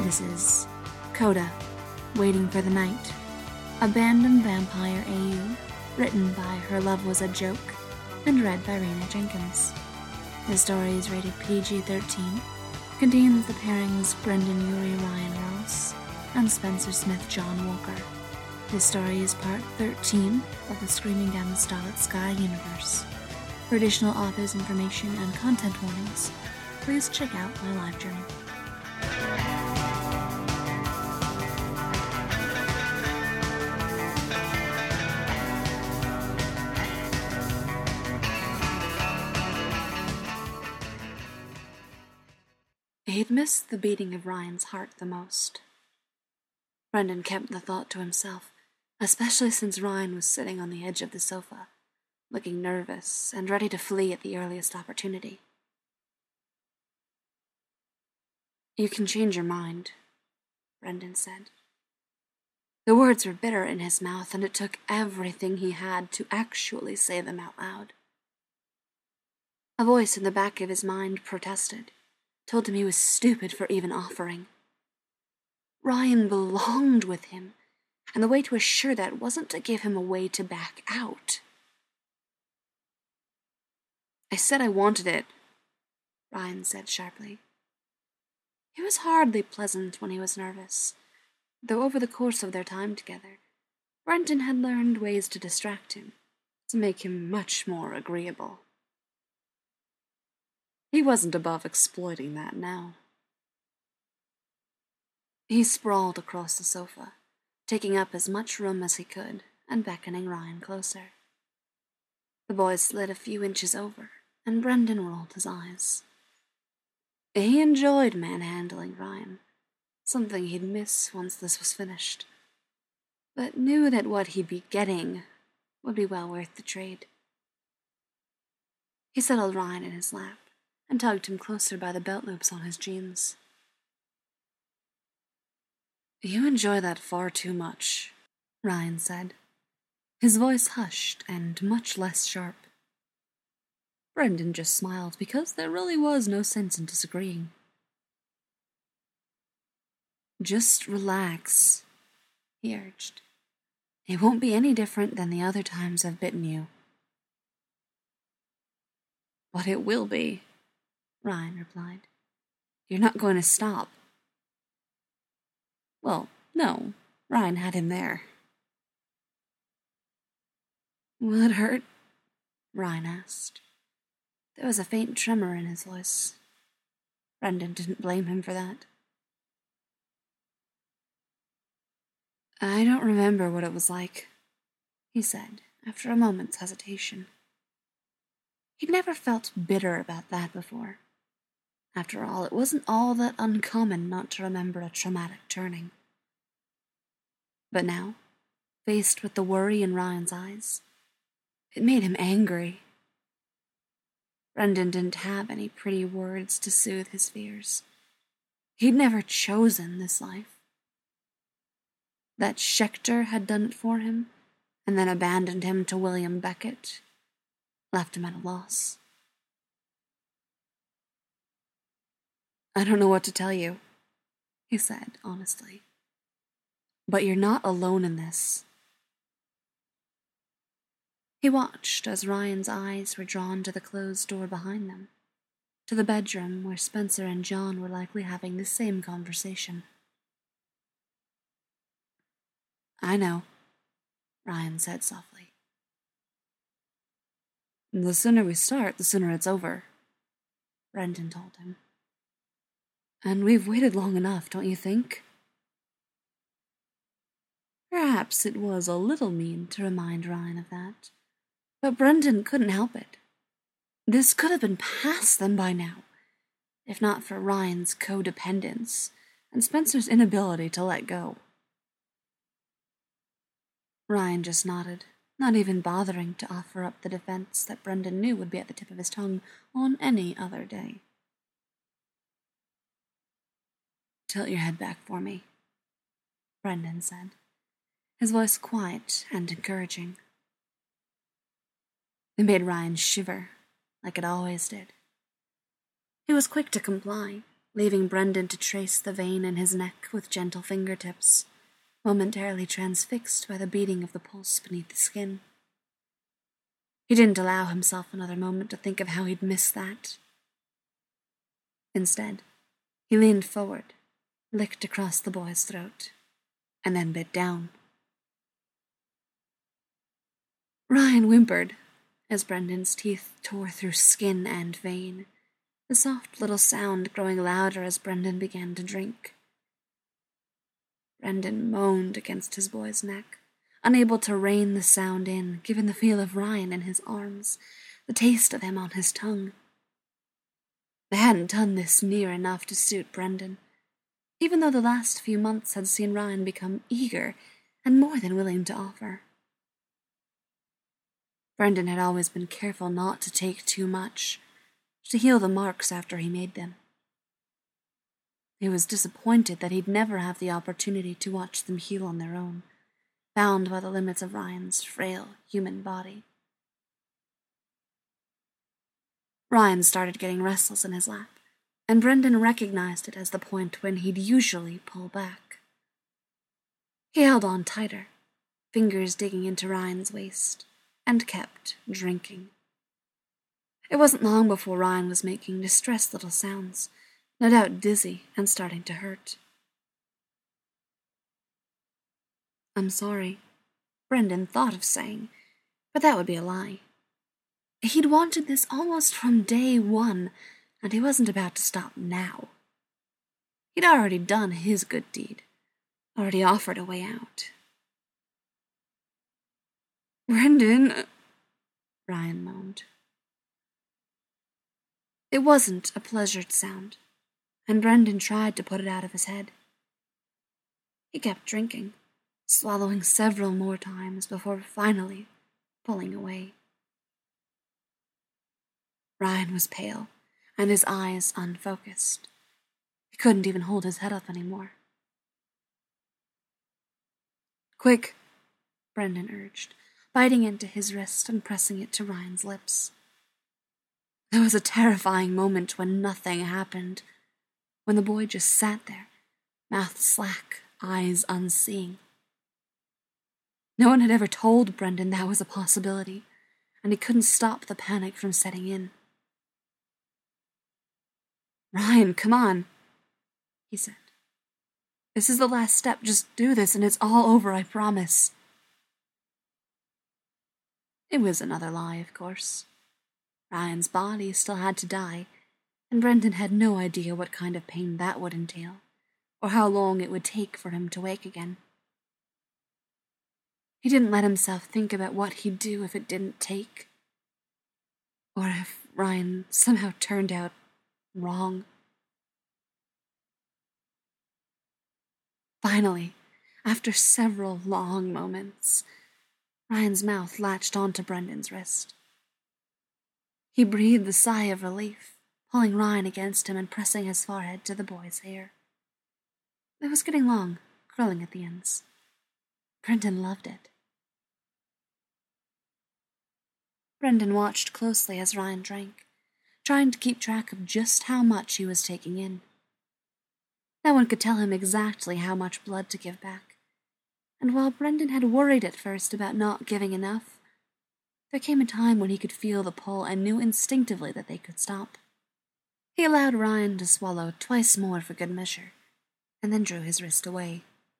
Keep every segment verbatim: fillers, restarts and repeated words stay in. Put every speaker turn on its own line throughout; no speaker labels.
This is Coda, Waiting for the Night, Abandoned Vampire A U, written by Her Love Was a Joke, and read by Raina Jenkins. The story is rated P G thirteen, contains the pairings Brendan Urie Ryan Ross, and Spencer Smith John Walker. This story is part thirteen of the Screaming Down the Starlit Sky universe. For additional authors' information and content warnings, please check out my live journal. He'd missed the beating of Ryan's heart the most. Brendan kept the thought to himself, especially since Ryan was sitting on the edge of the sofa, looking nervous and ready to flee at the earliest opportunity. "You can change your mind," Brendan said. The words were bitter in his mouth, and it took everything he had to actually say them out loud. A voice in the back of his mind protested, told him he was stupid for even offering. Ryan belonged with him, and the way to assure that wasn't to give him a way to back out. "I said I wanted it," Ryan said sharply. He was hardly pleasant when he was nervous, though over the course of their time together, Brendan had learned ways to distract him, to make him much more agreeable. He wasn't above exploiting that now. He sprawled across the sofa, taking up as much room as he could and beckoning Ryan closer. The boy slid a few inches over, and Brendan rolled his eyes. He enjoyed manhandling Ryan, something he'd miss once this was finished, but knew that what he'd be getting would be well worth the trade. He settled Ryan in his lap and tugged him closer by the belt loops on his jeans. "You enjoy that far too much," Ryan said, his voice hushed and much less sharp. Brendan just smiled because there really was no sense in disagreeing. "Just relax," he urged. "It won't be any different than the other times I've bitten you." "But it will be," Ryan replied. "You're not going to stop." Well, no, Ryan had him there. "Will it hurt?" Ryan asked. There was a faint tremor in his voice. Brendan didn't blame him for that. "I don't remember what it was like," he said, after a moment's hesitation. He'd never felt bitter about that before. After all, it wasn't all that uncommon not to remember a traumatic turning. But now, faced with the worry in Ryan's eyes, it made him angry. Brendan didn't have any pretty words to soothe his fears. He'd never chosen this life. That Schechter had done it for him, and then abandoned him to William Beckett, left him at a loss. "I don't know what to tell you," he said honestly. "But you're not alone in this." He watched as Ryan's eyes were drawn to the closed door behind them, to the bedroom where Spencer and John were likely having the same conversation. "I know," Ryan said softly. "The sooner we start, the sooner it's over," Brendan told him. "And we've waited long enough, don't you think?" Perhaps it was a little mean to remind Ryan of that, but Brendan couldn't help it. This could have been past them by now, if not for Ryan's codependence and Spencer's inability to let go. Ryan just nodded, not even bothering to offer up the defense that Brendan knew would be at the tip of his tongue on any other day. "Tilt your head back for me," Brendan said, his voice quiet and encouraging. It made Ryan shiver, like it always did. He was quick to comply, leaving Brendan to trace the vein in his neck with gentle fingertips, momentarily transfixed by the beating of the pulse beneath the skin. He didn't allow himself another moment to think of how he'd missed that. Instead, he leaned forward, licked across the boy's throat, and then bit down. Ryan whimpered as Brendan's teeth tore through skin and vein, the soft little sound growing louder as Brendan began to drink. Brendan moaned against his boy's neck, unable to rein the sound in, given the feel of Ryan in his arms, the taste of him on his tongue. They hadn't done this near enough to suit Brendan, even though the last few months had seen Ryan become eager and more than willing to offer. Brendan had always been careful not to take too much, to heal the marks after he made them. He was disappointed that he'd never have the opportunity to watch them heal on their own, bound by the limits of Ryan's frail human body. Ryan started getting restless in his lap, and Brendan recognized it as the point when he'd usually pull back. He held on tighter, fingers digging into Ryan's waist, and kept drinking. It wasn't long before Ryan was making distressed little sounds, no doubt dizzy and starting to hurt. "I'm sorry," Brendan thought of saying, but that would be a lie. He'd wanted this almost from day one, and he wasn't about to stop now. He'd already done his good deed, already offered a way out. "Brendan," Ryan moaned. It wasn't a pleasured sound, and Brendan tried to put it out of his head. He kept drinking, swallowing several more times before finally pulling away. Ryan was pale, and his eyes unfocused. He couldn't even hold his head up anymore. "Quick," Brendan urged, biting into his wrist and pressing it to Ryan's lips. There was a terrifying moment when nothing happened, when the boy just sat there, mouth slack, eyes unseeing. No one had ever told Brendan that was a possibility, and he couldn't stop the panic from setting in. "Ryan, come on," he said. "This is the last step. Just do this and it's all over, I promise." It was another lie, of course. Ryan's body still had to die, and Brendan had no idea what kind of pain that would entail, or how long it would take for him to wake again. He didn't let himself think about what he'd do if it didn't take, or if Ryan somehow turned out wrong. Finally, after several long moments, Ryan's mouth latched onto Brendan's wrist. He breathed a sigh of relief, pulling Ryan against him and pressing his forehead to the boy's hair. It was getting long, curling at the ends. Brendan loved it. Brendan watched closely as Ryan drank, trying to keep track of just how much he was taking in. No one could tell him exactly how much blood to give back, and while Brendan had worried at first about not giving enough, there came a time when he could feel the pull and knew instinctively that they could stop. He allowed Ryan to swallow twice more for good measure, and then drew his wrist away.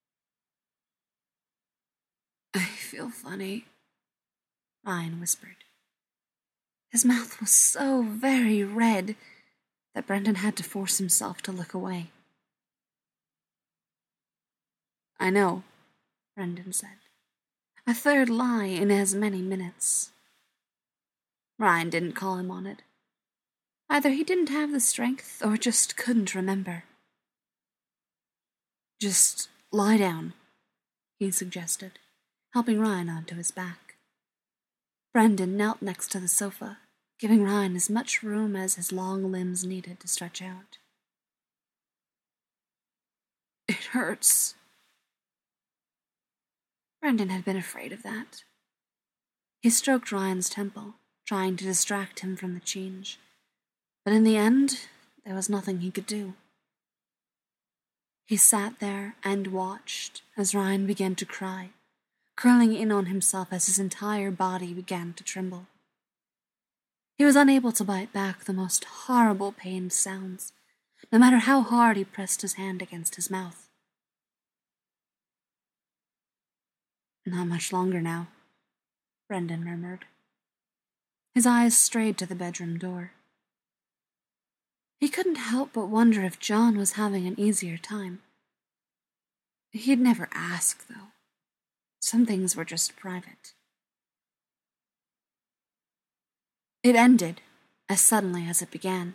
"I feel funny," Ryan whispered. His mouth was so very red that Brendan had to force himself to look away. "I know," Brendan said. A third lie in as many minutes. Ryan didn't call him on it. Either he didn't have the strength or just couldn't remember. "Just lie down," he suggested, helping Ryan onto his back. Brendan knelt next to the sofa, giving Ryan as much room as his long limbs needed to stretch out. "It hurts." Brendan had been afraid of that. He stroked Ryan's temple, trying to distract him from the change, but in the end, there was nothing he could do. He sat there and watched as Ryan began to cry, curling in on himself as his entire body began to tremble. He was unable to bite back the most horrible pained sounds, no matter how hard he pressed his hand against his mouth. "Not much longer now," Brendan murmured. His eyes strayed to the bedroom door. He couldn't help but wonder if John was having an easier time. He'd never ask, though. Some things were just private. It ended as suddenly as it began.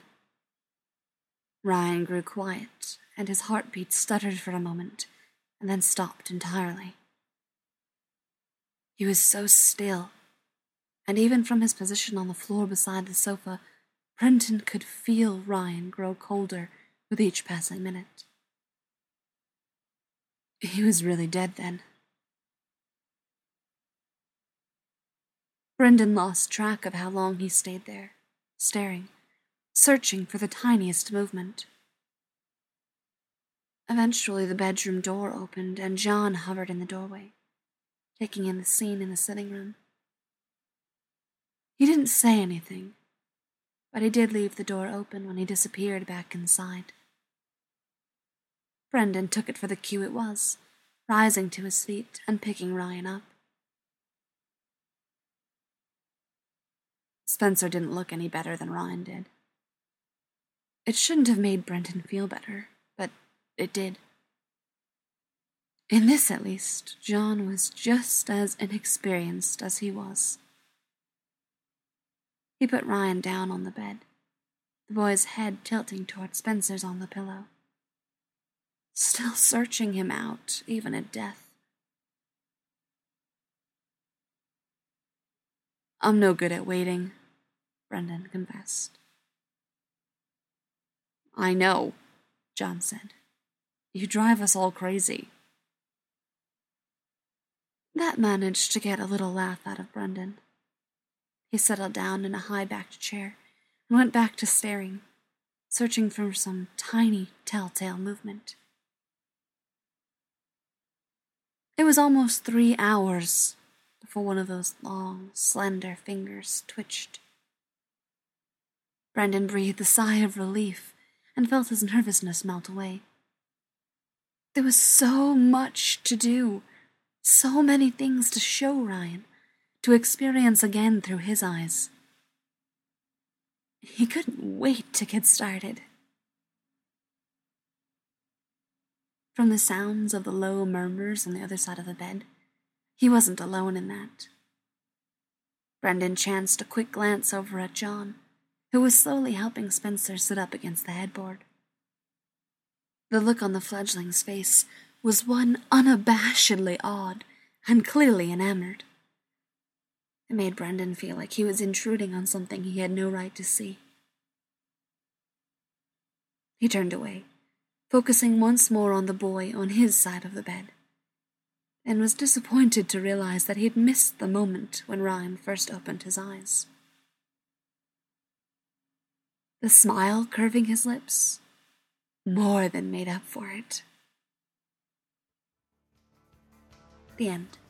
Ryan grew quiet, and his heartbeat stuttered for a moment, and then stopped entirely. He was so still, and even from his position on the floor beside the sofa, Brendan could feel Ryan grow colder with each passing minute. He was really dead then. Brendan lost track of how long he stayed there, staring, searching for the tiniest movement. Eventually the bedroom door opened and John hovered in the doorway, taking in the scene in the sitting room. He didn't say anything, but he did leave the door open when he disappeared back inside. Brendan took it for the cue it was, rising to his feet and picking Ryan up. Spencer didn't look any better than Ryan did. It shouldn't have made Brendan feel better, but it did. In this, at least, John was just as inexperienced as he was. He put Ryan down on the bed, the boy's head tilting toward Spencer's on the pillow. Still searching him out, even at death. "I'm no good at waiting," Brendan confessed. "I know," John said. "You drive us all crazy." That managed to get a little laugh out of Brendan. He settled down in a high-backed chair and went back to staring, searching for some tiny telltale movement. It was almost three hours before one of those long, slender fingers twitched. Brendan breathed a sigh of relief and felt his nervousness melt away. There was so much to do, so many things to show Ryan, to experience again through his eyes. He couldn't wait to get started. From the sounds of the low murmurs on the other side of the bed, he wasn't alone in that. Brendan chanced a quick glance over at John, who was slowly helping Spencer sit up against the headboard. The look on the fledgling's face was one unabashedly awed and clearly enamored. It made Brendan feel like he was intruding on something he had no right to see. He turned away, focusing once more on the boy on his side of the bed, and was disappointed to realize that he had missed the moment when Ryan first opened his eyes. The smile curving his lips more than made up for it. The end.